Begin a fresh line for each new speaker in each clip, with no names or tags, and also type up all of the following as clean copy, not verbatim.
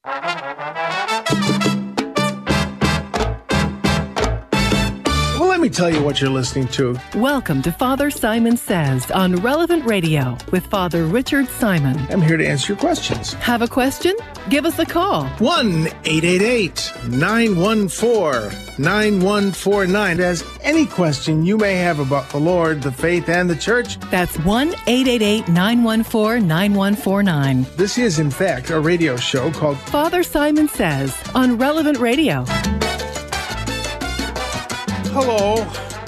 Well, let me tell you what you're listening to.
Welcome to Father Simon Says on Relevant Radio with Father Richard Simon.
I'm here to answer your questions.
Have a question? Give us a call.
1-888-914-9149. As any question you may have about the Lord, the faith, and the church.
That's 1-888-914-9149.
This is, in fact, a radio show called
Father Simon Says on Relevant Radio.
Hello.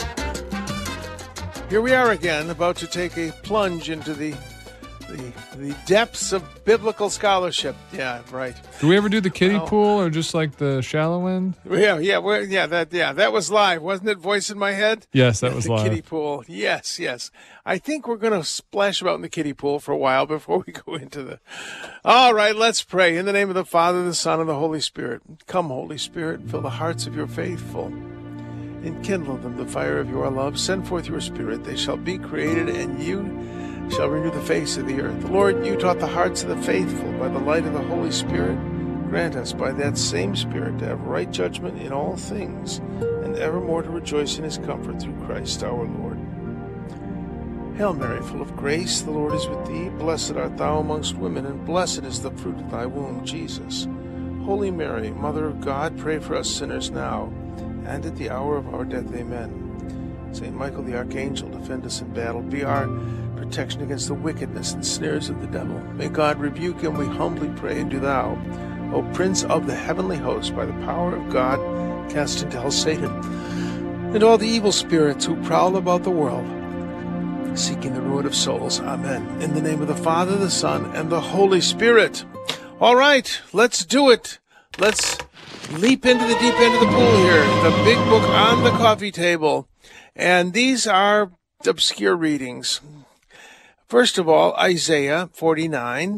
Here we are again, about to take a plunge into the depths of biblical scholarship. Yeah, right.
Do we ever do the kiddie pool or just like the shallow end?
That was live, wasn't it? Voice in my head?
Yes, that was
the
live.
Kiddie pool. Yes. I think we're going to splash about in the kiddie pool for a while before we go into the... All right, let's pray. In the name of the Father, the Son, and the Holy Spirit. Come, Holy Spirit, fill the hearts of your faithful. Enkindle them the fire of your love. Send forth your Spirit. They shall be created, and you shall renew the face of the earth. Lord, you taught the hearts of the faithful by the light of the Holy Spirit. Grant us by that same Spirit to have right judgment in all things, and evermore to rejoice in his comfort through Christ our Lord. Hail Mary, full of grace, the Lord is with thee. Blessed art thou amongst women, and blessed is the fruit of thy womb, Jesus. Holy Mary, Mother of God, pray for us sinners now, and at the hour of our death. Amen. Saint Michael the Archangel, defend us in battle. Be our protection against the wickedness and snares of the devil. May God rebuke him, we humbly pray, and do thou, O Prince of the heavenly host, by the power of God, cast into hell Satan and all the evil spirits who prowl about the world, seeking the ruin of souls. Amen. In the name of the Father, the Son, and the Holy Spirit. All right, let's do it. Let's leap into the deep end of the pool here. The big book on the coffee table. And these are obscure readings. First of all, Isaiah 49.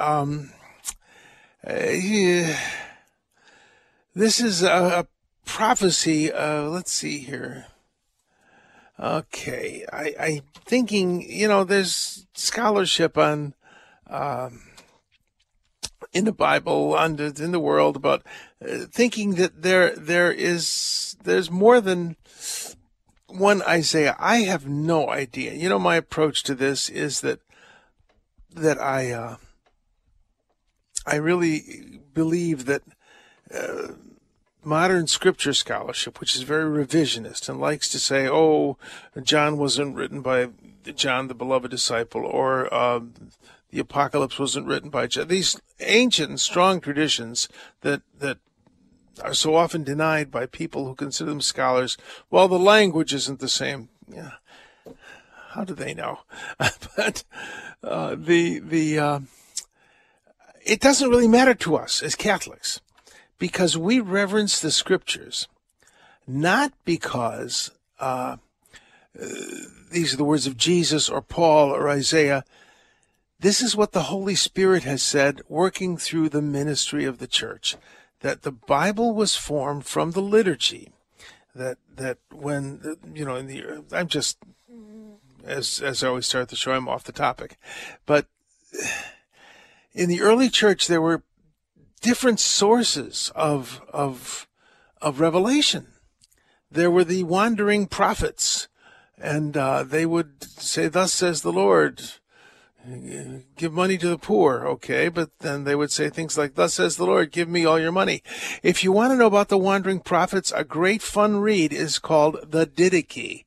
This is a prophecy. Let's see here. Okay. I'm thinking, there's scholarship on in the Bible, in the world, about thinking that there's more than one Isaiah. I have no idea. My approach to this is that I really believe that modern scripture scholarship, which is very revisionist and likes to say, John wasn't written by John, the beloved disciple, or the Apocalypse wasn't written by John. These ancient and strong traditions that are so often denied by people who consider them scholars. Well, the language isn't the same. Yeah, how do they know? But it doesn't really matter to us as Catholics, because we reverence the scriptures, not because these are the words of Jesus or Paul or Isaiah. This is what the Holy Spirit has said, working through the ministry of the church, that the Bible was formed from the liturgy, that when, I'm just, as I always start the show, I'm off the topic, but in the early church, there were different sources of revelation. There were the wandering prophets, and they would say, "Thus says the Lord, give money to the poor." Okay, but then they would say things like, "Thus says the Lord, give me all your money." If you want to know about the wandering prophets, a great fun read is called the Didache,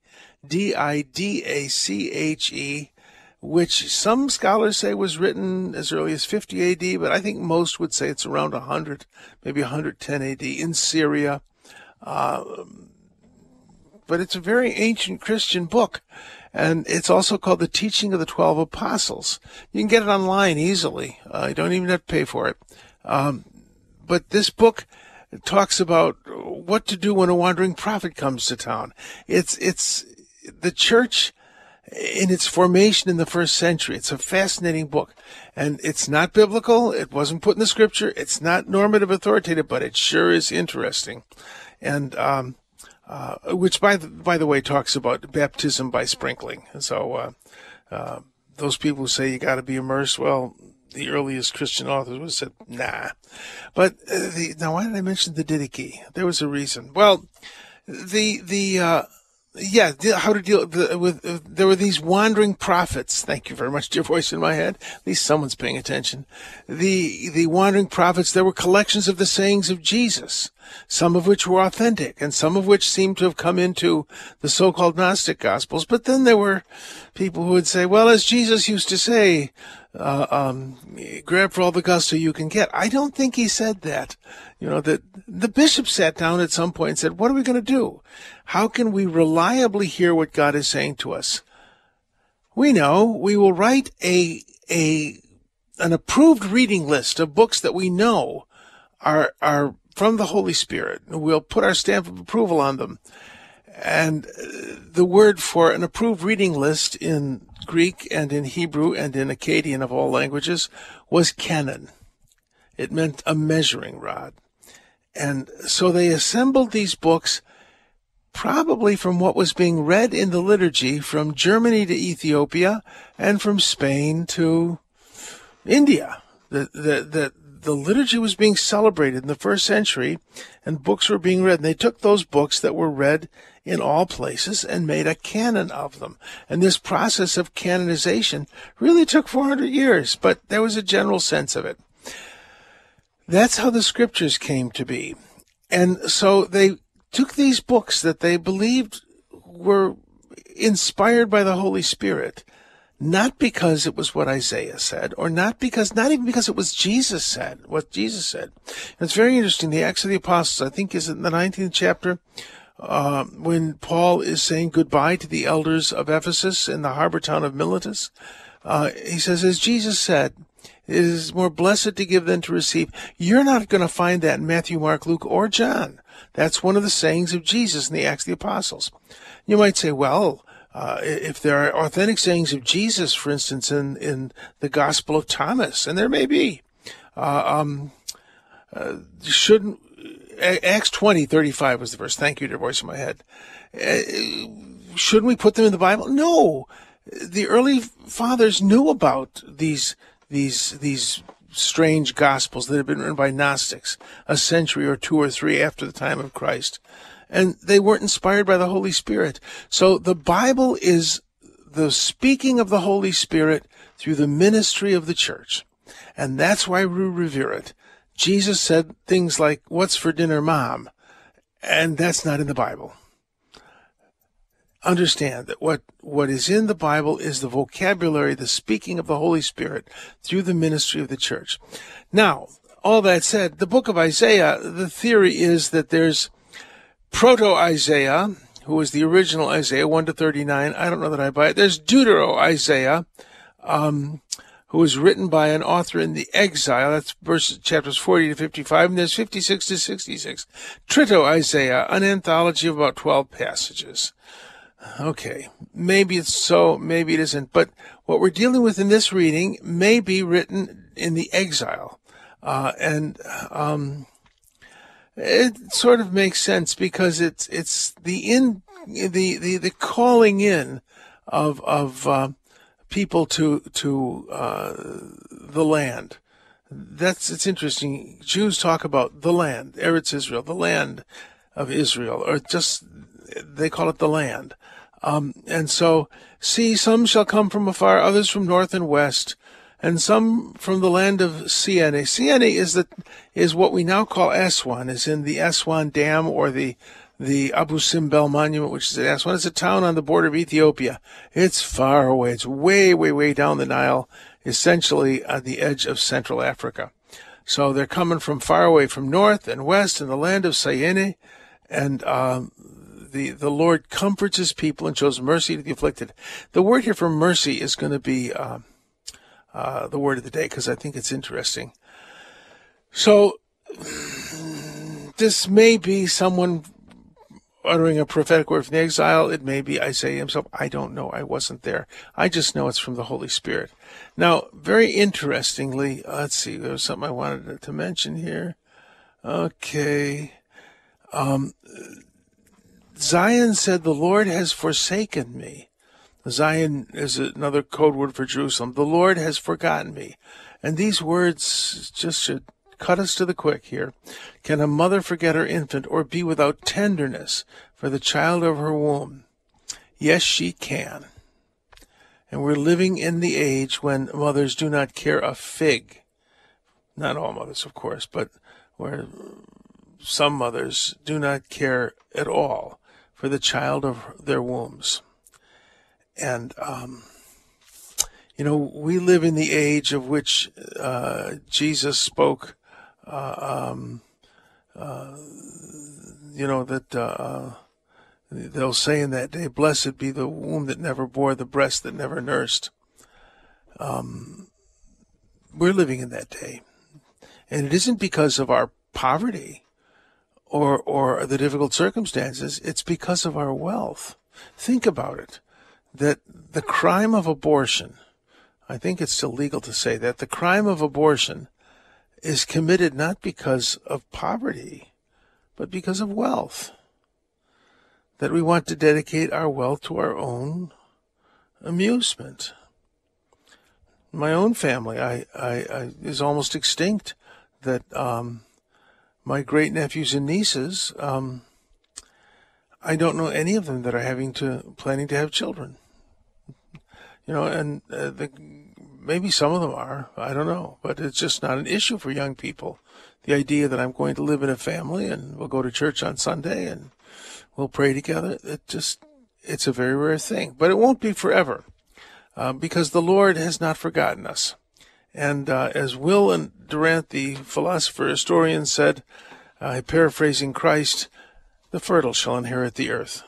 Didache, which some scholars say was written as early as 50 A.D., but I think most would say it's around 100, maybe 110 A.D. in Syria. But it's a very ancient Christian book, and it's also called The Teaching of the 12 Apostles. You can get it online easily. You don't even have to pay for it. But this book talks about what to do when a wandering prophet comes to town. It's the church in its formation in the first century. It's a fascinating book, and it's not biblical. It wasn't put in the scripture. It's not normative authoritative, but it sure is interesting. And which, by the way, talks about baptism by sprinkling. So those people who say you got to be immersed, well, the earliest Christian authors would have said, nah. But now, why did I mention the Didache? There was a reason. Well, how to deal with there were these wandering prophets. Thank you very much, dear voice in my head. At least someone's paying attention. The wandering prophets, there were collections of the sayings of Jesus, some of which were authentic and some of which seemed to have come into the so-called Gnostic Gospels. But then there were people who would say, well, as Jesus used to say, grab for all the gusto you can get. I don't think he said that. That the bishop sat down at some point and said, what are we going to do? How can we reliably hear what God is saying to us? We know we will write an approved reading list of books that we know are from the Holy Spirit. We'll put our stamp of approval on them. And the word for an approved reading list in Greek and in Hebrew and in Akkadian of all languages was canon. It meant a measuring rod. And so they assembled these books probably from what was being read in the liturgy from Germany to Ethiopia and from Spain to India. The liturgy was being celebrated in the first century, and books were being read. And they took those books that were read in all places and made a canon of them. And this process of canonization really took 400 years, but there was a general sense of it. That's how the scriptures came to be. And so they took these books that they believed were inspired by the Holy Spirit, not because it was what Isaiah said, or not even because it was what Jesus said. And it's very interesting. The Acts of the Apostles, I think, is in the 19th chapter, when Paul is saying goodbye to the elders of Ephesus in the harbor town of Miletus. He says, as Jesus said, it is more blessed to give than to receive. You're not going to find that in Matthew, Mark, Luke, or John. That's one of the sayings of Jesus in the Acts of the Apostles. You might say, well, if there are authentic sayings of Jesus, for instance, in the Gospel of Thomas, and there may be, shouldn't Acts 20:35 was the verse. Thank you, dear voice in my head. Shouldn't we put them in the Bible? No. The early fathers knew about these strange gospels that had been written by Gnostics a century or two or three after the time of Christ. And they weren't inspired by the Holy Spirit. So the Bible is the speaking of the Holy Spirit through the ministry of the church. And that's why we revere it. Jesus said things like, "What's for dinner, Mom?" And that's not in the Bible. Understand that what is in the Bible is the vocabulary, the speaking of the Holy Spirit through the ministry of the church. Now, all that said, the book of Isaiah, the theory is that there's Proto-Isaiah, who was the original Isaiah, 1-39. I don't know that I buy it. There's Deutero-Isaiah, who was written by an author in the exile. That's chapters 40-55, and there's 56-66. Trito-Isaiah, an anthology of about 12 passages. Okay, maybe it's so, maybe it isn't. But what we're dealing with in this reading may be written in the exile. It sort of makes sense because it's the calling in of people to the land. It's interesting. Jews talk about the land, Eretz Israel, the land of Israel, or just they call it the land. And so, see, some shall come from afar, others from north and west, and some from the land of Siene. Siene is what we now call Aswan, is in the Aswan Dam or the Abu Simbel Monument, which is at Aswan. It's a town on the border of Ethiopia. It's far away. It's way, way, way down the Nile, essentially on the edge of Central Africa. So they're coming from far away, from north and west in the land of Siene, and the Lord comforts his people and shows mercy to the afflicted. The word here for mercy is going to be the word of the day, because I think it's interesting. So this may be someone uttering a prophetic word from the exile. It may be Isaiah himself. I don't know. I wasn't there. I just know it's from the Holy Spirit. Now, very interestingly, let's see, there was something I wanted to mention here. Okay. Zion said, "The Lord has forsaken me." Zion is another code word for Jerusalem. The Lord has forgotten me. And these words just should cut us to the quick here. Can a mother forget her infant or be without tenderness for the child of her womb? Yes, she can. And we're living in the age when mothers do not care a fig. Not all mothers, of course, but where some mothers do not care at all for the child of their wombs. And, we live in the age of which Jesus spoke, they'll say in that day, blessed be the womb that never bore, the breast that never nursed. We're living in that day. And it isn't because of our poverty or the difficult circumstances. It's because of our wealth. Think about it, that the crime of abortion, I think it's still legal to say that, the crime of abortion is committed not because of poverty, but because of wealth. That we want to dedicate our wealth to our own amusement. My own family I is almost extinct. That my great nephews and nieces, I don't know any of them that are planning to have children. And maybe some of them are. I don't know, but it's just not an issue for young people. The idea that I'm going to live in a family and we'll go to church on Sunday and we'll pray together. It's a very rare thing, but it won't be forever, because the Lord has not forgotten us. And as Will and Durant, the philosopher historian, said, paraphrasing Christ, the fertile shall inherit the earth.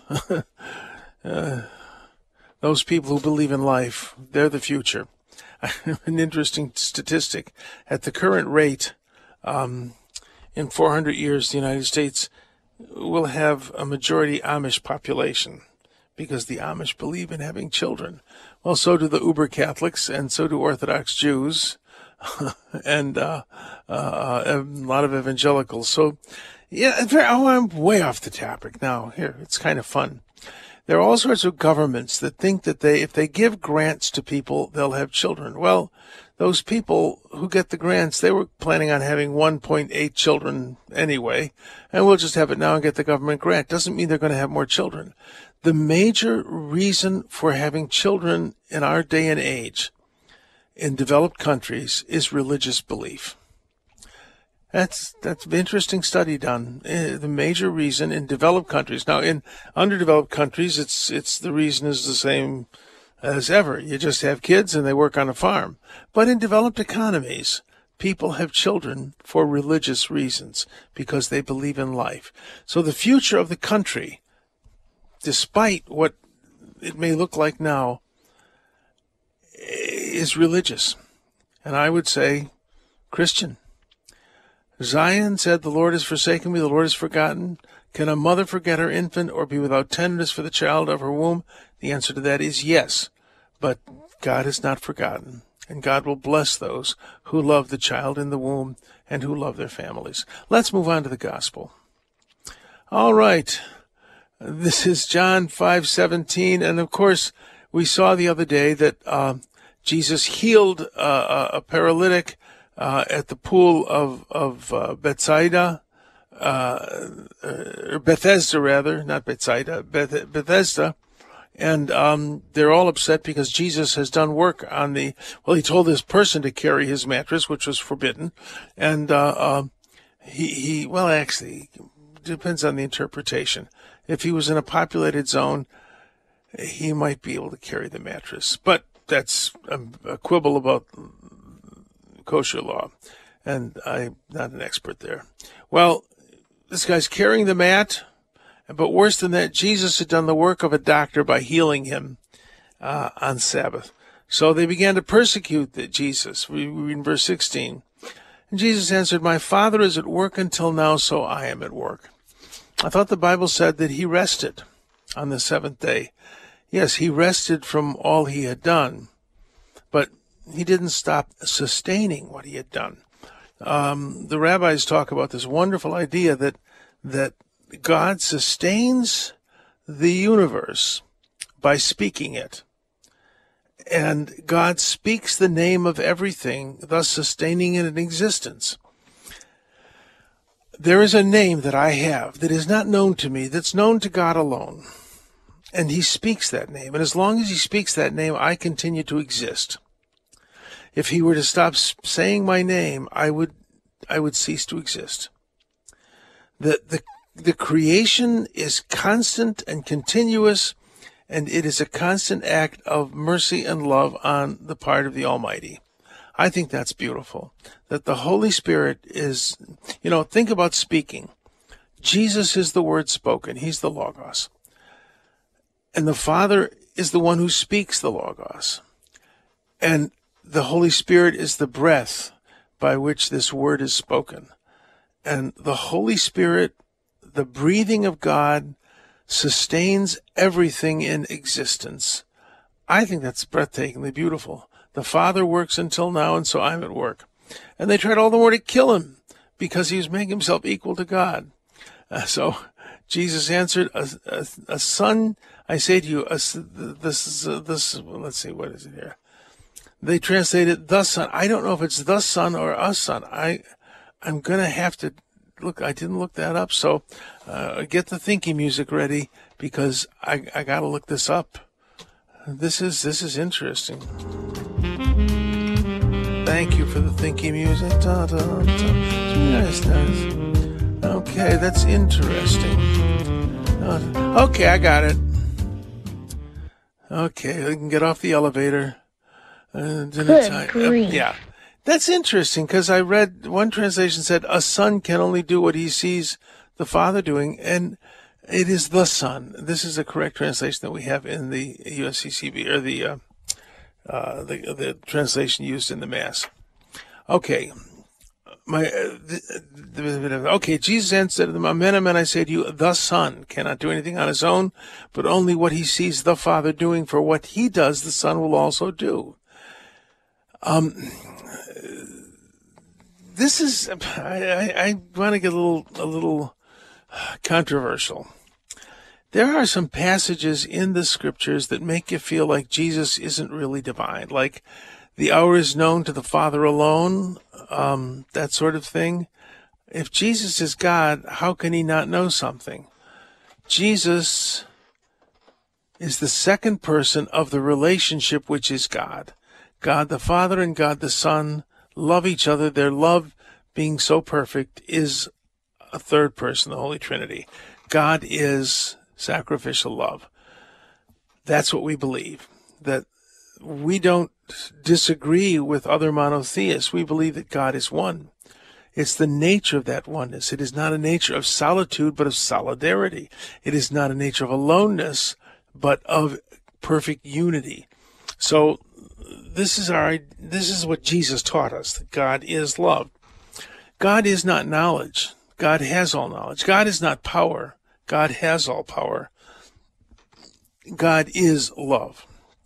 Those people who believe in life, they're the future. An interesting statistic. At the current rate, in 400 years, the United States will have a majority Amish population because the Amish believe in having children. Well, so do the Uber Catholics, and so do Orthodox Jews, and a lot of evangelicals. So, I'm way off the topic now. Here, it's kind of fun. There are all sorts of governments that think that if they give grants to people, they'll have children. Well, those people who get the grants, they were planning on having 1.8 children anyway, and we'll just have it now and get the government grant. Doesn't mean they're going to have more children. The major reason for having children in our day and age in developed countries is religious belief. That's an interesting study done. The major reason in developed countries. Now, in underdeveloped countries, it's the reason is the same as ever. You just have kids and they work on a farm. But in developed economies, people have children for religious reasons because they believe in life. So the future of the country, despite what it may look like now, is religious. And I would say Christian. Zion said, the Lord has forsaken me, the Lord has forgotten. Can a mother forget her infant or be without tenderness for the child of her womb? The answer to that is yes. But God has not forgotten. And God will bless those who love the child in the womb and who love their families. Let's move on to the gospel. All right. This is John 5:17. And of course, we saw the other day that Jesus healed a paralytic at the pool of Bethsaida, or Bethesda rather, not Bethsaida, Bethesda. And they're all upset because Jesus has done work on he told this person to carry his mattress, which was forbidden. And actually, depends on the interpretation. If he was in a populated zone, he might be able to carry the mattress. But that's a quibble about kosher law, and I'm not an expert there. Well, this guy's carrying the mat, but worse than that, Jesus had done the work of a doctor by healing him on Sabbath. So they began to persecute Jesus. We read in verse 16. And Jesus answered, my Father is at work until now, so I am at work. I thought the Bible said that he rested on the seventh day. Yes, he rested from all he had done, but he didn't stop sustaining what he had done. The rabbis talk about this wonderful idea that God sustains the universe by speaking it. And God speaks the name of everything, thus sustaining it in existence. There is a name that I have that is not known to me, that's known to God alone. And he speaks that name. And as long as he speaks that name, I continue to exist. If he were to stop saying my name, I would cease to exist. The creation is constant and continuous, and it is a constant act of mercy and love on the part of the Almighty. I think that's beautiful. That the Holy Spirit is, think about speaking. Jesus is the word spoken. He's the Logos. And the Father is the one who speaks the Logos. And the Holy Spirit is the breath by which this word is spoken. And the Holy Spirit, the breathing of God, sustains everything in existence. I think that's breathtakingly beautiful. The Father works until now, and so I'm at work. And they tried all the more to kill him because he was making himself equal to God. So Jesus answered, a son, I say to you, let's see, what is it here? They translated the Son. I don't know if it's the Son or a Son. I'm going to have to look. I didn't look that up. So get the thinking music ready because I got to look this up. This is interesting. Thank you for the thinking music. Da, da, da. Yes, okay, that's interesting. Okay, I got it. Okay, we can get off the elevator. Yeah, that's interesting because I read one translation said a son can only do what he sees the Father doing, and it is the Son. This is the correct translation that we have in the USCCB or the translation used in the Mass. Okay, Jesus answered to them, Amen, amen, I say to you, the Son cannot do anything on his own, but only what he sees the Father doing. For what he does, the Son will also do. This is, I want to get a little controversial. There are some passages in the scriptures that make you feel like Jesus isn't really divine, like the hour is known to the Father alone, that sort of thing. If Jesus is God, how can he not know something? Jesus is the second person of the relationship which is God. God the Father and God the Son love each other. Their love, being so perfect, is a third person, the Holy Trinity. God is sacrificial love. That's what we believe. That we don't disagree with other monotheists. We believe that God is one. It's the nature of that oneness. It is not a nature of solitude, but of solidarity. It is not a nature of aloneness, but of perfect unity. So this is what Jesus taught us, that God is love. God is not knowledge. God has all knowledge. God is not power. God has all power. God is love.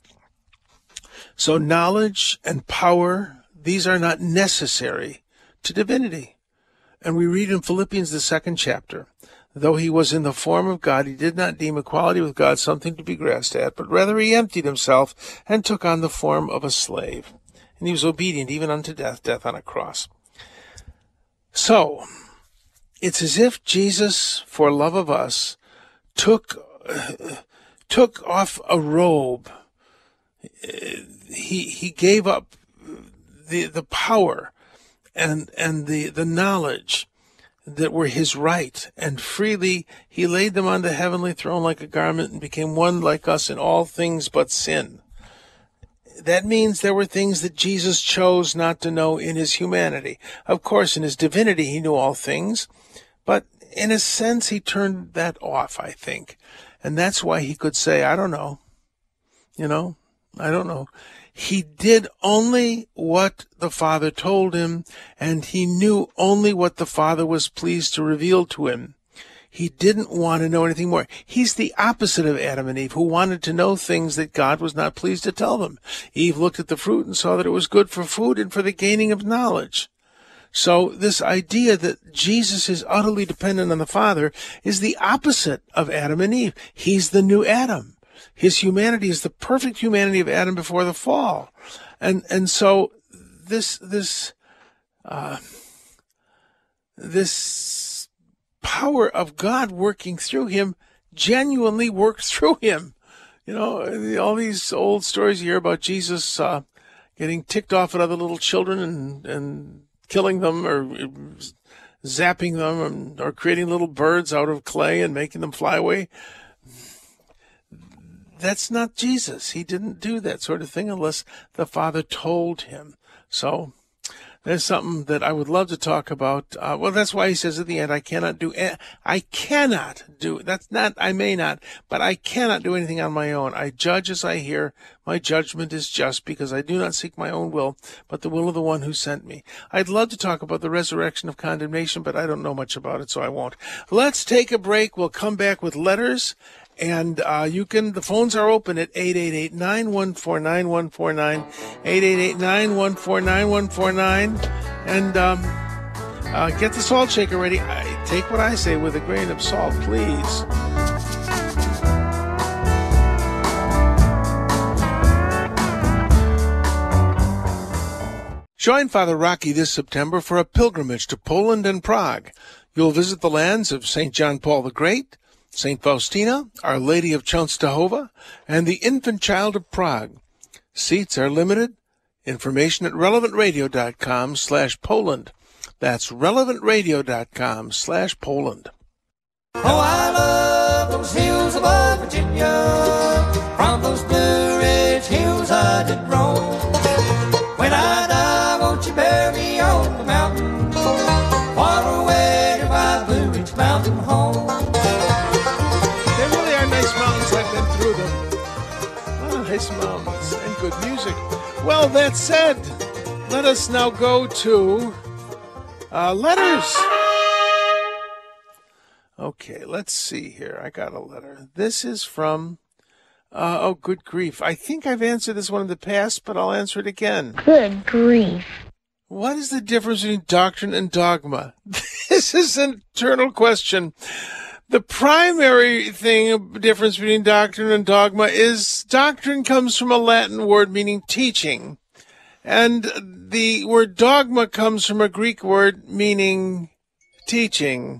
So knowledge and power, these are not necessary to divinity. And we read in Philippians, the 2nd chapter, though he was in the form of God, he did not deem equality with God something to be grasped at, but rather he emptied himself and took on the form of a slave. And he was obedient even unto death, death on a cross. So, it's as if Jesus, for love of us, took off a robe. He gave up the power and the knowledge that were his right, and freely he laid them on the heavenly throne like a garment and became one like us in all things but sin. That means there were things that Jesus chose not to know in his humanity. Of course, in his divinity, he knew all things, but in a sense, he turned that off, I think. And that's why he could say, I don't know. I don't know. He did only what the Father told him, and he knew only what the Father was pleased to reveal to him. He didn't want to know anything more. He's the opposite of Adam and Eve, who wanted to know things that God was not pleased to tell them. Eve looked at the fruit and saw that it was good for food and for the gaining of knowledge. So this idea that Jesus is utterly dependent on the Father is the opposite of Adam and Eve. He's the new Adam. His humanity is the perfect humanity of Adam before the fall. And so this power of God working through him genuinely worked through him. You know, all these old stories you hear about Jesus getting ticked off at other little children and killing them or zapping them or creating little birds out of clay and making them fly away. That's not Jesus. He didn't do that sort of thing unless the Father told him. So there's something that I would love to talk about. Well, that's why he says at the end, I cannot do, that's not, I may not, but I cannot do anything on my own. I judge as I hear. My judgment is just because I do not seek my own will, but the will of the one who sent me. I'd love to talk about the resurrection of condemnation, but I don't know much about it, so I won't. Let's take a break. We'll come back with letters. And the phones are open at 888-914-9149, 888-914-9149. And get the salt shaker ready. Take what I say with a grain of salt, please. Join Father Rocky this September for a pilgrimage to Poland and Prague. You'll visit the lands of St. John Paul the Great, St. Faustina, Our Lady of Częstochowa, and the Infant Child of Prague. Seats are limited. Information at relevantradio.com/Poland. That's relevantradio.com/Poland.
Oh, I love those hills above Virginia. From those Blue Ridge hills I did roam. When I die, won't you bury me on the mountain, far away to my Blue Ridge mountain home.
I've been through them. Oh, nice mountains and good music. Well, that said, let us now go to letters. Okay, let's see here. I got a letter. This is from, oh, good grief. I think I've answered this one in the past, but I'll answer it again.
Good grief.
What is the difference between doctrine and dogma? This is an eternal question. The primary difference between doctrine and dogma is doctrine comes from a Latin word meaning teaching, and the word dogma comes from a Greek word meaning teaching.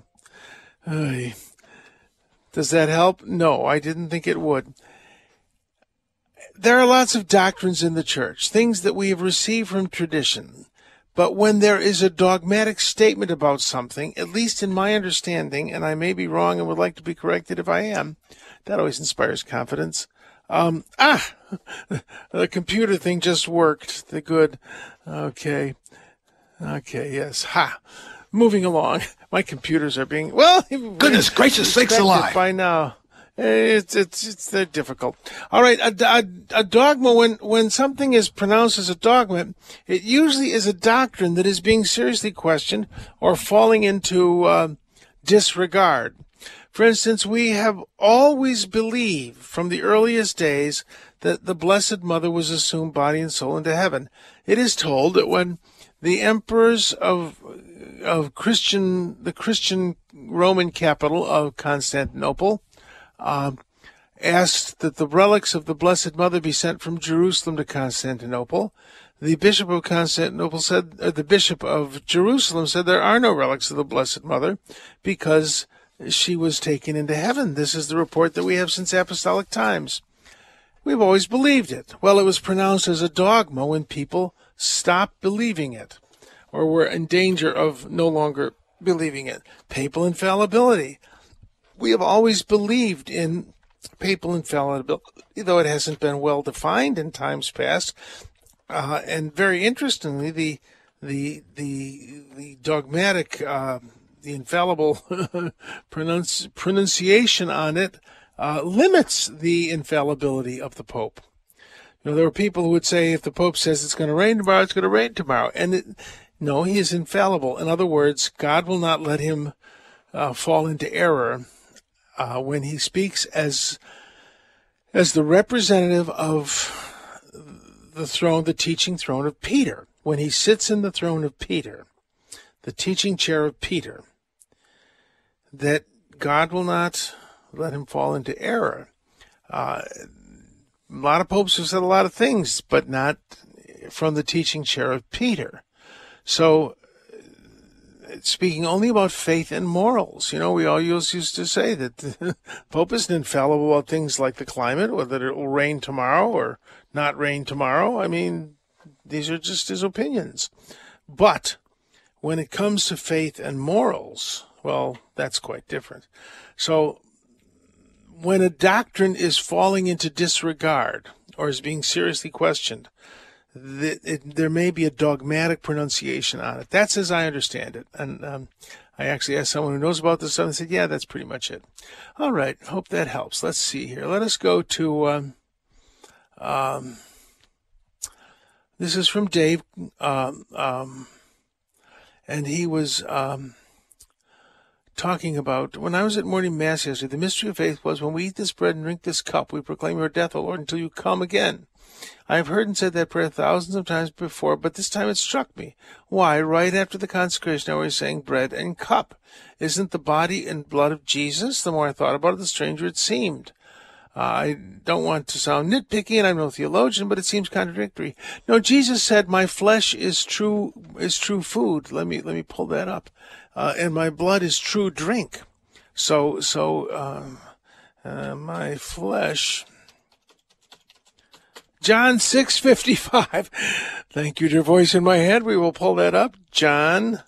Does that help? No, I didn't think it would. There are lots of doctrines in the church, things that we have received from tradition. But when there is a dogmatic statement about something, at least in my understanding, and I may be wrong and would like to be corrected if I am, that always inspires confidence. The computer thing just worked. The good. Okay, yes. Ha. Moving along. My computers are being, well,
goodness gracious sakes alive.
By now. They're difficult. All right, a dogma, when something is pronounced as a dogma, it usually is a doctrine that is being seriously questioned or falling into disregard. For instance, we have always believed from the earliest days that the Blessed Mother was assumed body and soul into heaven. It is told that when the emperors of the Christian Roman capital of Constantinople asked that the relics of the Blessed Mother be sent from Jerusalem to Constantinople, the Bishop of Constantinople said, the Bishop of Jerusalem said there are no relics of the Blessed Mother because she was taken into heaven. This is the report that we have since apostolic times. We've always believed it. Well, it was pronounced as a dogma when people stopped believing it or were in danger of no longer believing it. Papal infallibility. We have always believed in papal infallibility, though it hasn't been well defined in times past. And very interestingly, the dogmatic, the infallible pronunciation on it limits the infallibility of the Pope. You know, there are people who would say if the Pope says it's going to rain tomorrow, it's going to rain tomorrow. And no, he is infallible. In other words, God will not let him fall into error when he speaks as the representative of the throne, the teaching throne of Peter. When he sits in the throne of Peter, the teaching chair of Peter, that God will not let him fall into error. A lot of popes have said a lot of things, but not from the teaching chair of Peter. So, speaking only about faith and morals, we all used to say that the Pope isn't infallible about things like the climate, whether it will rain tomorrow or not rain tomorrow. I mean, these are just his opinions. But when it comes to faith and morals, well, that's quite different. So, when a doctrine is falling into disregard or is being seriously questioned, there may be a dogmatic pronunciation on it. That's as I understand it. And I actually asked someone who knows about this stuff and said, yeah, that's pretty much it. All right. Hope that helps. Let's see here. Let us go to, this is from Dave, and he was talking about, when I was at morning mass yesterday, the mystery of faith was, when we eat this bread and drink this cup, we proclaim your death, O Lord, until you come again. I have heard and said that prayer thousands of times before, but this time it struck me. Why, right after the consecration, are we saying bread and cup? Isn't the body and blood of Jesus? The more I thought about it, the stranger it seemed. I don't want to sound nitpicky, and I'm no theologian, but it seems contradictory. No, Jesus said, my flesh is true food. Let me pull that up. And my blood is true drink. So my flesh. John 6:55. Thank you, dear voice in my head. We will pull that up. John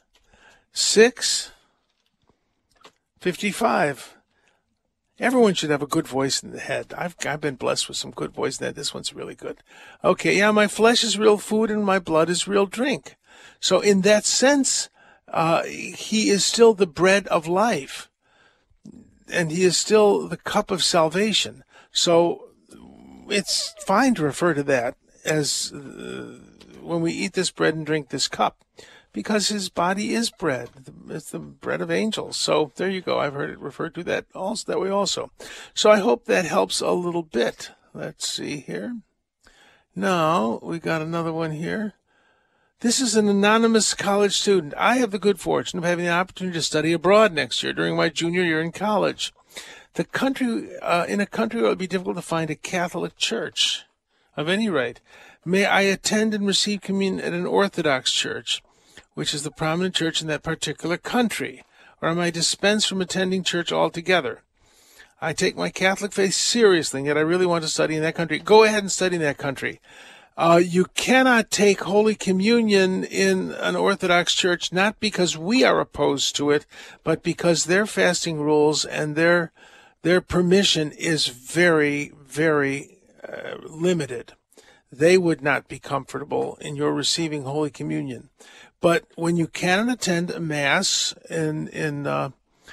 6:55. Everyone should have a good voice in the head. I've been blessed with some good voice in the head. This one's really good. Okay, yeah, my flesh is real food and my blood is real drink. So in that sense, he is still the bread of life, and he is still the cup of salvation. So it's fine to refer to that as when we eat this bread and drink this cup, because his body is bread. It's the bread of angels. So there you go. I've heard it referred to that way also. So I hope that helps a little bit. Let's see here. Now we got another one here. This is an anonymous college student. I have the good fortune of having the opportunity to study abroad next year during my junior year in college. In a country where it would be difficult to find a Catholic church of any rate, may I attend and receive communion at an Orthodox church, which is the prominent church in that particular country, or am I dispensed from attending church altogether? I take my Catholic faith seriously, and yet I really want to study in that country. Go ahead and study in that country. You cannot take Holy Communion in an Orthodox church, not because we are opposed to it, but because their fasting rules and their permission is very, very limited. They would not be comfortable in your receiving Holy Communion. But when you cannot attend a Mass in a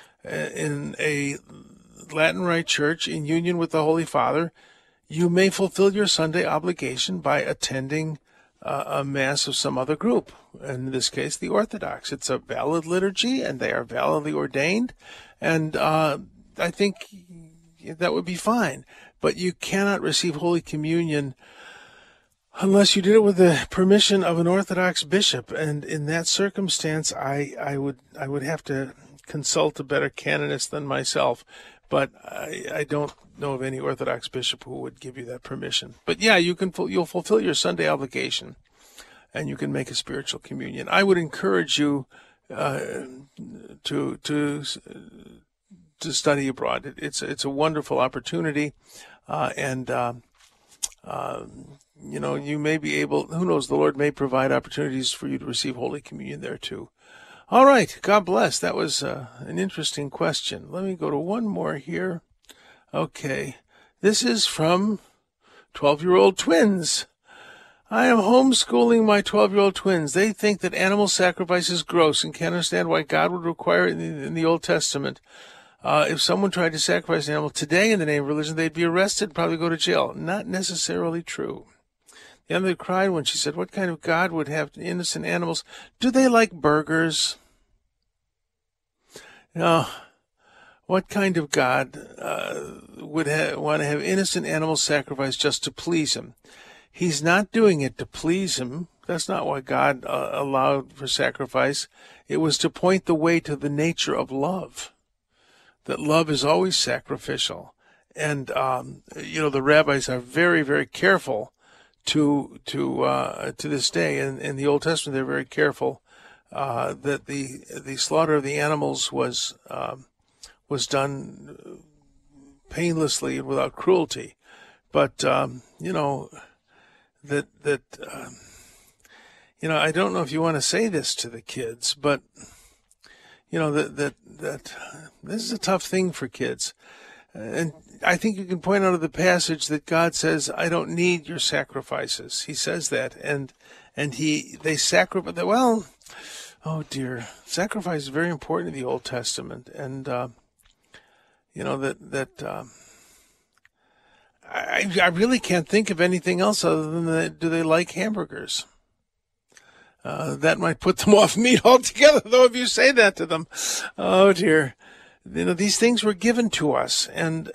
Latin Rite church in union with the Holy Father, you may fulfill your Sunday obligation by attending a Mass of some other group, in this case, the Orthodox. It's a valid liturgy, and they are validly ordained, and I think that would be fine. But you cannot receive Holy Communion unless you did it with the permission of an Orthodox bishop, and in that circumstance, I would have to consult a better canonist than myself, but I don't know of any Orthodox bishop who would give you that permission. But yeah, you'll fulfill your Sunday obligation, and you can make a spiritual communion. I would encourage you to study abroad. It's a wonderful opportunity, and you may be able, who knows, the Lord may provide opportunities for you to receive Holy Communion there too. All right, God bless. That was an interesting question. Let me go to one more here. Okay, this is from 12-year-old twins. I am homeschooling my 12-year-old twins. They think that animal sacrifice is gross and can't understand why God would require it in the Old Testament. If someone tried to sacrifice an animal today in the name of religion, they'd be arrested, probably go to jail. Not necessarily true. The other cried when she said, what kind of God would have innocent animals? Do they like burgers? No. What kind of God would want to have innocent animals sacrificed just to please him? He's not doing it to please him. That's not why God allowed for sacrifice. It was to point the way to the nature of love, that love is always sacrificial. And the rabbis are very, very careful to this day. In the Old Testament, they're very careful that the slaughter of the animals was done painlessly and without cruelty. But I don't know if you want to say this to the kids, but that this is a tough thing for kids. And I think you can point out of the passage that God says, "I don't need your sacrifices." He says that, and they sacrifice. Well, oh dear, sacrifice is very important in the Old Testament, and I really can't think of anything else other than that. Do they like hamburgers? That might put them off meat altogether, though, if you say that to them. Oh dear. These things were given to us, and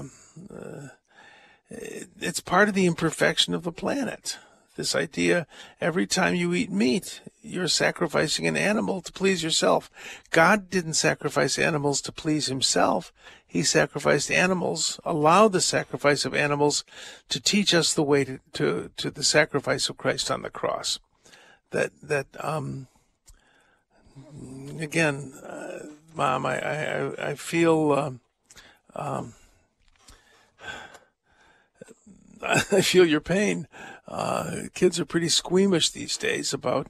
it's part of the imperfection of the planet. This idea, every time you eat meat, you're sacrificing an animal to please yourself. God didn't sacrifice animals to please himself. He sacrificed animals, allowed the sacrifice of animals to teach us the way to the sacrifice of Christ on the cross. Again, Mom, I feel I feel your pain. Kids are pretty squeamish these days about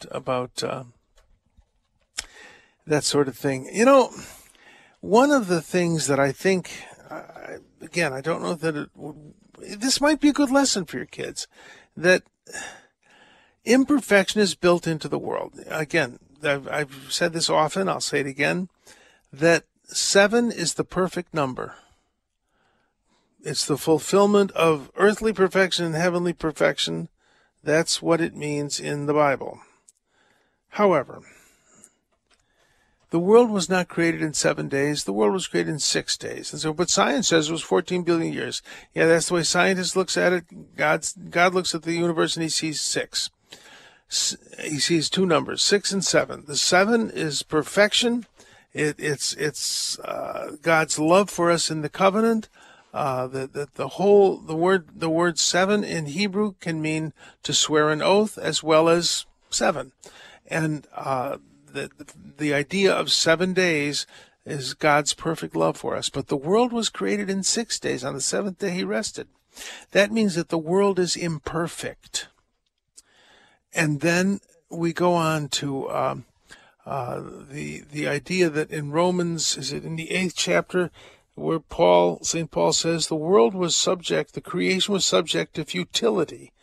that sort of thing. One of the things that I think, again, I don't know that this might be a good lesson for your kids, that imperfection is built into the world. Again, I've said this often, I'll say it again, that 7 is the perfect number. It's the fulfillment of earthly perfection and heavenly perfection. That's what it means in the Bible. However, the world was not created in 7 days. The world was created in 6 days. And so, but science says it was 14 billion years. Yeah, that's the way scientists looks at it. God looks at the universe and he sees 6. He sees 2 numbers, 6 and 7. The 7 is perfection. It's God's love for us in the covenant. The word 7 in Hebrew can mean to swear an oath as well as 7, and the idea of 7 days is God's perfect love for us. But the world was created in 6 days. On the 7th day he rested. That means that the world is imperfect. And then we go on to the idea that in Romans, is it in the 8th chapter, where St. Paul says the creation was subject to futility.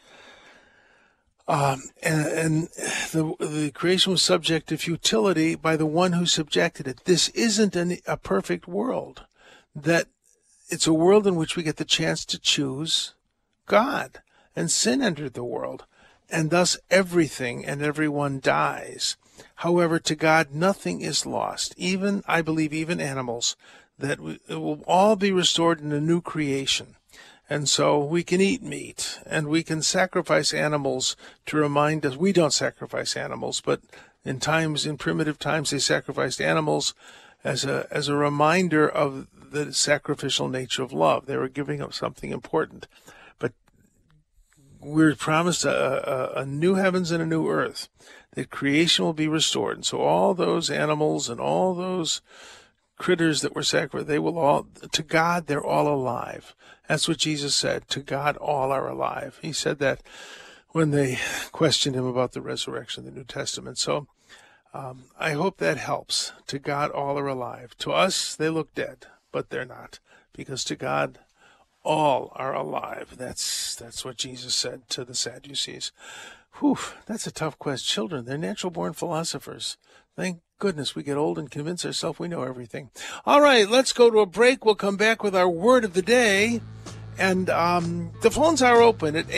And the creation was subject to futility by the one who subjected it. This isn't a perfect world. That it's a world in which we get the chance to choose God. And sin entered the world. And thus everything and everyone dies. However, to God, nothing is lost. I believe even animals, that it will all be restored in a new creation. And so we can eat meat, and we can sacrifice animals to remind us. We don't sacrifice animals, but in primitive times, they sacrificed animals as a reminder of the sacrificial nature of love. They were giving up something important. But we're promised a new heavens and a new earth, that creation will be restored. And so all those animals and all those critters that were sacrificed, to God, they're all alive. That's what Jesus said. To God, all are alive. He said that when they questioned him about the resurrection of the New Testament. So I hope that helps. To God, all are alive. To us, they look dead, but they're not, because to God, all are alive. That's what Jesus said to the Sadducees. Whew, that's a tough question. Children, they're natural-born philosophers. Thank goodness we get old and convince ourselves we know everything. All right, let's go to a break. We'll come back with our word of the day. And the phones are open at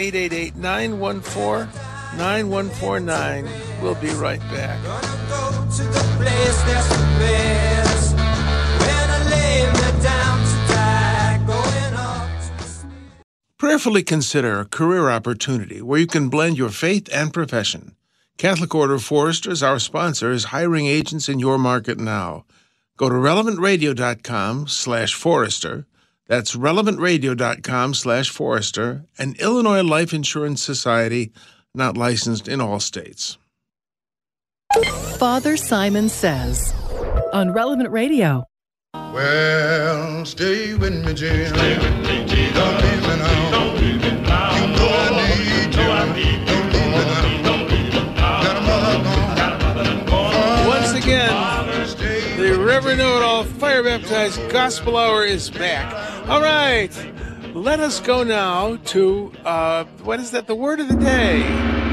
888-914-9149. We'll be right back. Gonna go to the place that's the best. When I lay me down to die, going up to sleep. Prayerfully consider a career opportunity where you can blend your faith and profession. Catholic Order of Foresters, our sponsor, is hiring agents in your market now. Go to relevantradio.com/Forester. That's relevantradio.com/Forrester, an Illinois Life Insurance Society, not licensed in all states.
Father Simon Says on Relevant Radio.
Well, stay with me, Jane. Stay with me, Jane. Don't leave me now. Don't leave me now. You know I need you. Don't leave me now. Got a mother gone.
Once again, the Reverend Know-It-All Fire Baptized Gospel Hour is back. All right, let us go now to, what is that, the word of the day.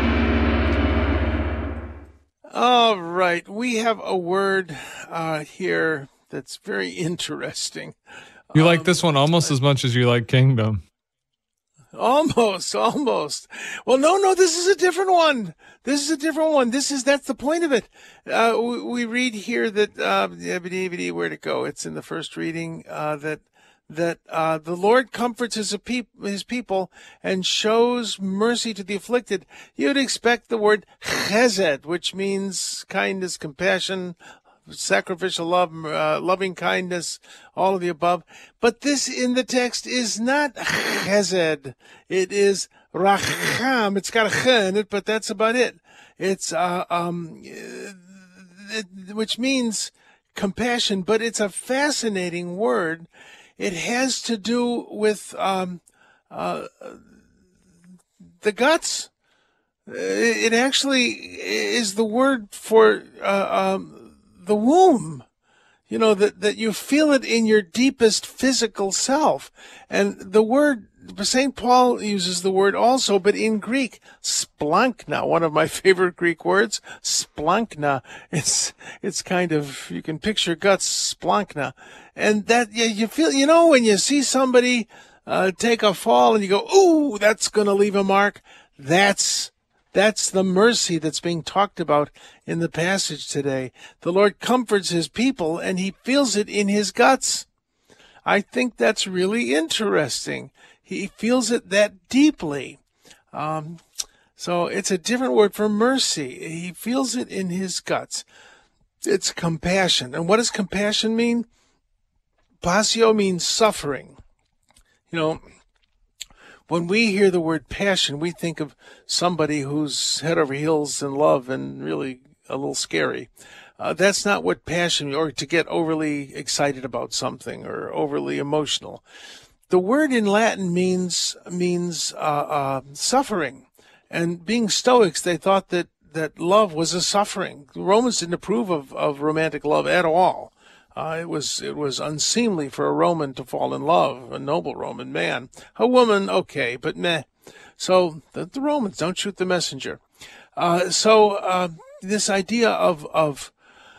All right, we have a word here that's very interesting.
You like this one almost as much as you like Kingdom.
Almost. Well, no, this is a different one. That's the point of it. We read here that, where'd it go? It's in the first reading, that the Lord comforts his people and shows mercy to the afflicted. You'd expect the word chesed, which means kindness, compassion, sacrificial love, loving kindness, all of the above. But this in the text is not chesed. It is racham. It's got a ch in it, but that's about it. It's, which means compassion, but it's a fascinating word. It has to do with, the guts. It actually is the word for, the womb, that you feel it in your deepest physical self. And the word, St. Paul uses the word also, but in Greek, splankna, one of my favorite Greek words, splankna. It's kind of, you can picture guts, splankna. And that, you feel, when you see somebody take a fall and you go, ooh, that's going to leave a mark, that's the mercy that's being talked about in the passage today. The Lord comforts his people, and he feels it in his guts. I think that's really interesting. He feels it that deeply. So it's a different word for mercy. He feels it in his guts. It's compassion. And what does compassion mean? Passio means suffering. When we hear the word passion, we think of somebody who's head over heels in love and really a little scary. That's not what passion, or to get overly excited about something or overly emotional. The word in Latin means suffering. And being Stoics, they thought that love was a suffering. The Romans didn't approve of romantic love at all. It was unseemly for a Roman to fall in love, a noble Roman man. A woman, okay, but meh. So the Romans, don't shoot the messenger. This idea of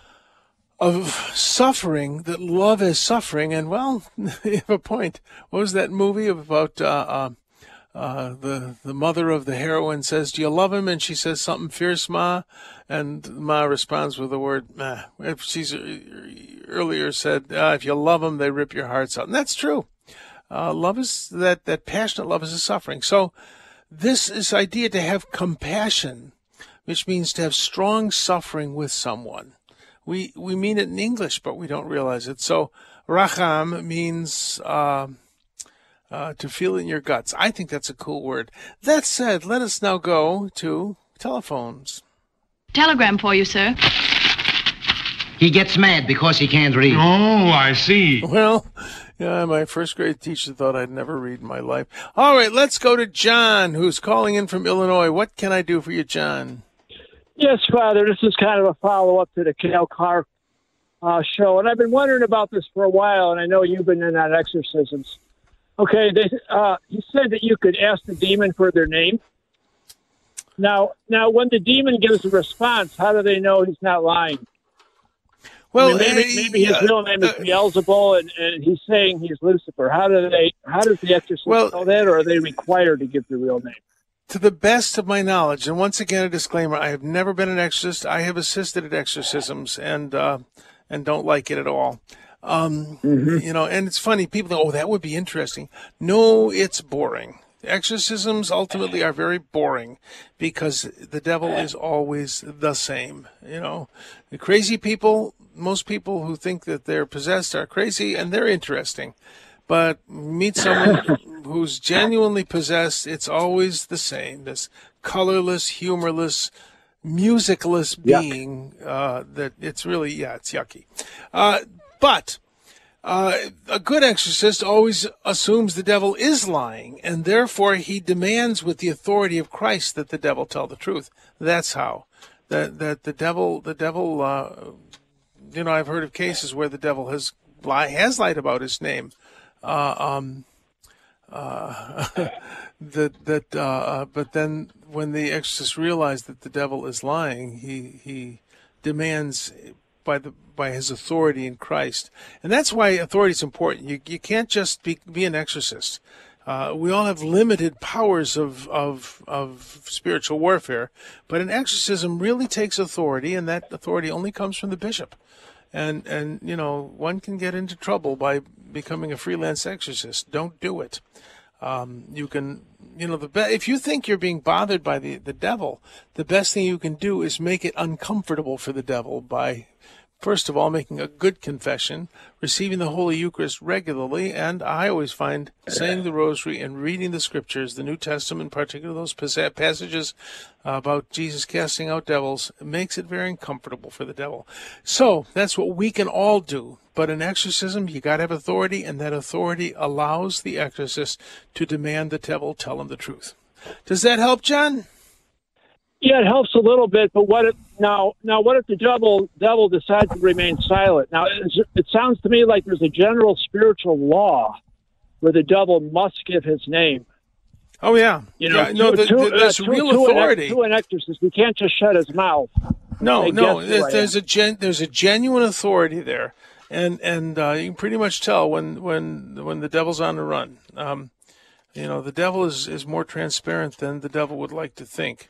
suffering, that love is suffering, and well, you have a point. What was that movie about the mother of the heroine says, "Do you love him?" And she says something fierce, Ma, and Ma responds with the word "meh." If she's earlier said, "If you love him, they rip your hearts out," and that's true. Love is that passionate love is a suffering. So this idea to have compassion, which means to have strong suffering with someone. We mean it in English, but we don't realize it. So racham means to feel in your guts. I think that's a cool word. That said, let us now go to telephones.
Telegram for you, sir.
He gets mad because he can't read.
Oh, I see.
Well, yeah, my first grade teacher thought I'd never read in my life. All right, let's go to John, who's calling in from Illinois. What can I do for you, John?
Yes, Father, this is kind of a follow-up to the Cal Clark show, and I've been wondering about this for a while, and I know you've been in on exorcisms. Okay, he said that you could ask the demon for their name. Now, when the demon gives a response, how do they know he's not lying?
Well,
maybe his real name is Beelzebul, and he's saying he's Lucifer. How does the exorcist know that, or are they required to give the real name?
To the best of my knowledge, and once again a disclaimer, I have never been an exorcist. I have assisted at exorcisms and don't like it at all. And it's funny, people think, oh, that would be interesting. No, it's boring. Exorcisms ultimately are very boring because the devil is always the same. The crazy people, most people who think that they're possessed are crazy, and they're interesting. but meet someone who's genuinely possessed, it's always the same. This colorless, humorless, musicless being that it's really, it's yucky. But a good exorcist always assumes the devil is lying, and therefore he demands with the authority of Christ that the devil tell the truth. That's how. That the devil, I've heard of cases where the devil has lied about his name. But then when the exorcist realized that the devil is lying, he demands by his authority in Christ. And that's why authority is important. You can't just be an exorcist. We all have limited powers of spiritual warfare, but an exorcism really takes authority, and that authority only comes from the bishop. And one can get into trouble by becoming a freelance exorcist. Don't do it. You can, if you think you're being bothered by the devil, the best thing you can do is make it uncomfortable for the devil by, first of all, making a good confession, receiving the Holy Eucharist regularly, and I always find saying the Rosary and reading the Scriptures, the New Testament, particularly those passages about Jesus casting out devils, makes it very uncomfortable for the devil. So that's what we can all do. But in exorcism, you got to have authority, and that authority allows the exorcist to demand the devil tell him the truth. Does that help, John?
Yeah, it helps a little bit, but what if the devil decides to remain silent? Now, it sounds to me like there's a general spiritual law where the devil must give his name.
Oh, yeah. There's real authority.
To an exorcist, he can't just shut his mouth.
No, there's a genuine authority there, and you can pretty much tell when the devil's on the run. The devil is more transparent than the devil would like to think.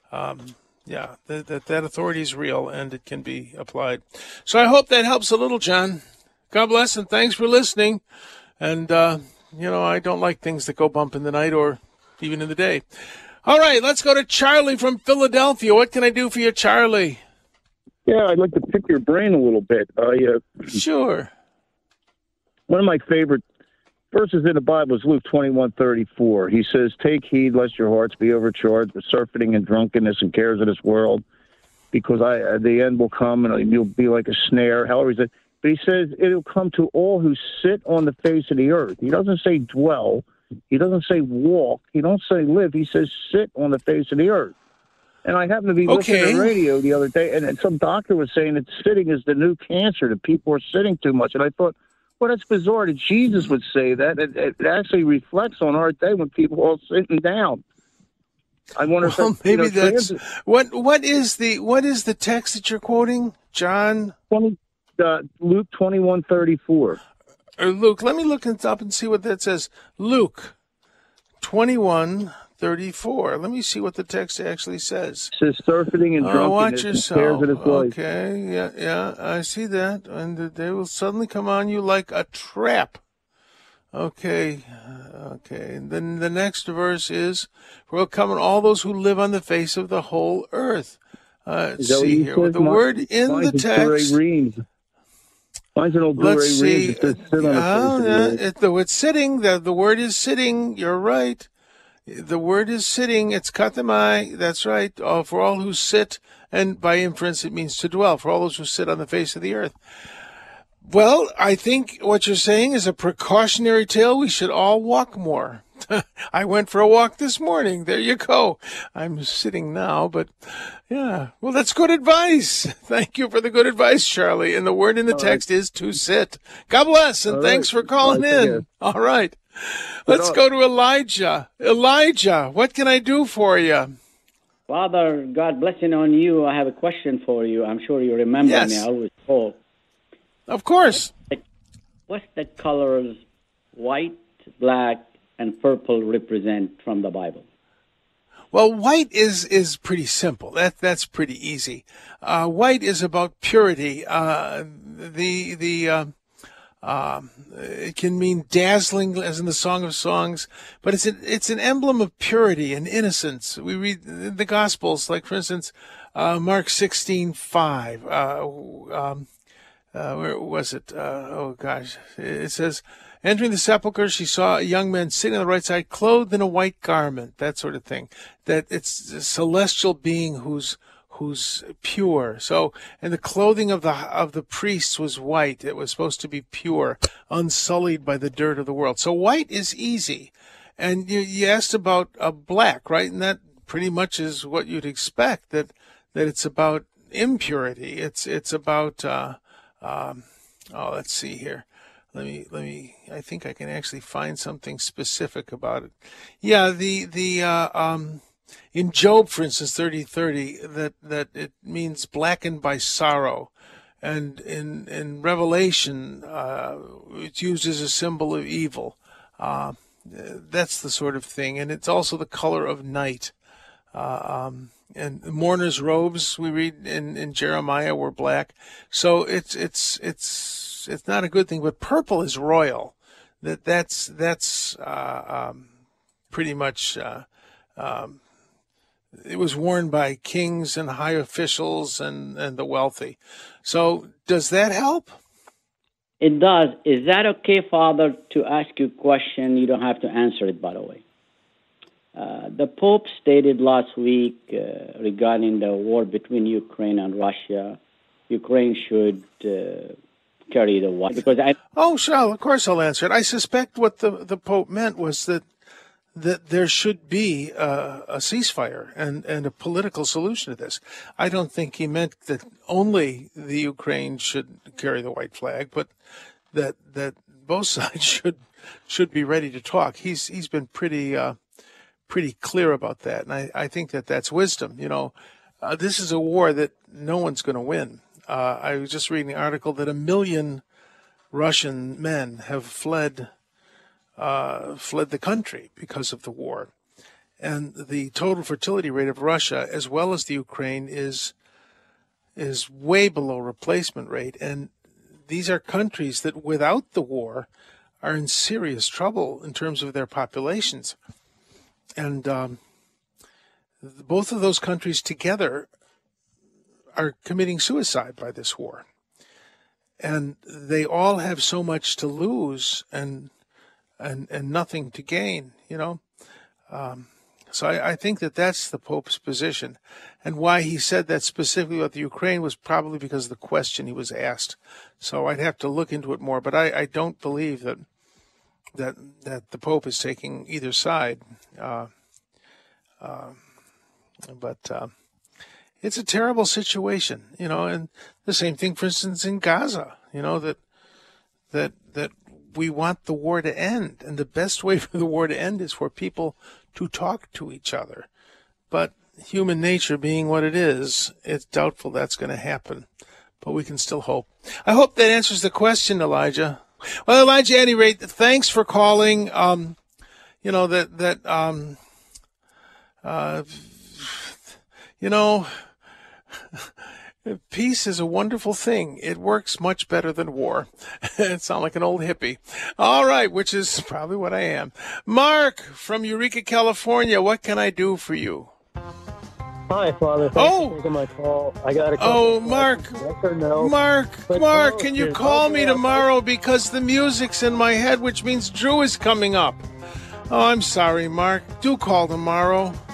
That authority is real, and it can be applied. So I hope that helps a little, John. God bless, and thanks for listening. And, I don't like things that go bump in the night or even in the day. All right, let's go to Charlie from Philadelphia. What can I do for you, Charlie?
Yeah, I'd like to pick your brain a little bit.
Sure.
One of my favorite verses in the Bible is Luke 21:34. He says, "Take heed lest your hearts be overcharged with surfeiting and drunkenness and cares of this world, because the end will come and you'll be like a snare." However, he said, but he says it'll come to all who sit on the face of the earth. He doesn't say dwell. He doesn't say walk. He don't say live. He says sit on the face of the earth. And I happened to be listening to the radio the other day, and some doctor was saying that sitting is the new cancer, that people are sitting too much. And I thought, well, that's bizarre that Jesus would say that. It actually reflects on our day when people are sitting down. I wonder if
maybe that's what is the text that you're quoting, John?
Luke 21:34.
Or Luke, let me look it up and see what that says. Luke 21:34. Let me see what the text actually says.
It says surfeiting and drunkenness.
Watch yourself. Okay, yeah, I see that. And they will suddenly come on you like a trap. Okay. And then the next verse is, "Will come on all those who live on the face of the whole earth." Let's see here. With the word in the text.
Mine's an old
Let's see.
It's
sitting. The word is sitting. You're right. The word is sitting. It's katamai. That's right. For all who sit, and by inference it means to dwell. For all those who sit on the face of the earth. Well, I think what you're saying is a precautionary tale. We should all walk more. I went for a walk this morning. There you go. I'm sitting now, but yeah. Well, that's good advice. Thank you for the good advice, Charlie. And the word in the text is to sit. God bless, and thanks for calling in. All right. Let's go to Elijah. Elijah, what can I do for you?
Father, God blessing on you. I have a question for you. I'm sure you remember me. I always talk.
Of course.
What's the colors white, black, and purple represent from the Bible?
Well, white is pretty simple. That's pretty easy. White is about purity. It can mean dazzling, as in the Song of Songs, but it's an emblem of purity and innocence. We read the Gospels, like for instance, Mark 16:5. where was it? Oh gosh, it says, entering the sepulchre, she saw a young man sitting on the right side, clothed in a white garment, that sort of thing. That it's a celestial being who's pure. So, and the clothing of the priests was white. It was supposed to be pure, unsullied by the dirt of the world. So white is easy. And you asked about black, right? And that pretty much is what you'd expect, that it's about impurity. It's about, let's see here. Let me, I think I can actually find something specific about it. Yeah, in Job, for instance, 30:30, that it means blackened by sorrow. And in Revelation, it's used as a symbol of evil. That's the sort of thing. And it's also the color of night. And mourners' robes, we read in Jeremiah, were black. So it's not a good thing, but purple is royal. That's pretty much, it was worn by kings and high officials and the wealthy. So does that help?
It does. Is that okay, Father, to ask you a question? You don't have to answer it, by the way. The Pope stated last week regarding the war between Ukraine and Russia, Ukraine should carry the white. Because
Oh, sure, of course I'll answer it. I suspect what the Pope meant was that there should be a ceasefire and a political solution to this. I don't think he meant that only the Ukraine should carry the white flag, but that both sides should be ready to talk. He's been pretty clear about that, and I think that's wisdom. This is a war that no one's going to win. I was just reading an article that 1 million Russian men have fled the country because of the war. And the total fertility rate of Russia, as well as the Ukraine, is way below replacement rate. And these are countries that, without the war, are in serious trouble in terms of their populations. And both of those countries together are committing suicide by this war. And they all have so much to lose and nothing to gain, So I think that's the Pope's position. And why he said that specifically about the Ukraine was probably because of the question he was asked. So I'd have to look into it more. But I don't believe that the Pope is taking either side. But it's a terrible situation, and the same thing, for instance, in Gaza, that we want the war to end. And the best way for the war to end is for people to talk to each other. But human nature being what it is, it's doubtful that's going to happen. But we can still hope. I hope that answers the question, Elijah. Well, Elijah, at any rate, thanks for calling. Peace is a wonderful thing. It works much better than war. It sounds like an old hippie. All right, which is probably what I am. Mark from Eureka, California. What can I do for you?
Hi, Father. Thanks for taking my call. I got a couple.
Oh, Mark.
Yes or no?
Mark, can you call me tomorrow because the music's in my head, which means Drew is coming up. Oh, I'm sorry, Mark. Do call tomorrow.